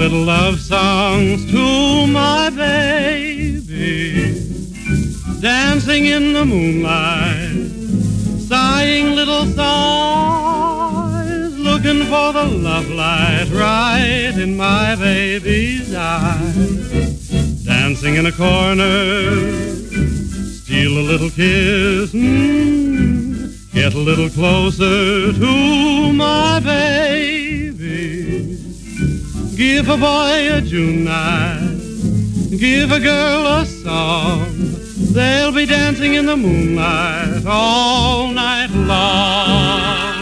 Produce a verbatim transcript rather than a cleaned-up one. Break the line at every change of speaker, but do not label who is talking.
little love songs to my baby, dancing in the moonlight, sighing little sighs, looking for the love light right in my baby's eyes. Dancing in a corner, steal a little kiss, mm, get a little closer to my baby. Give a boy a June night, give a girl a song, they'll be dancing in the moonlight all night long.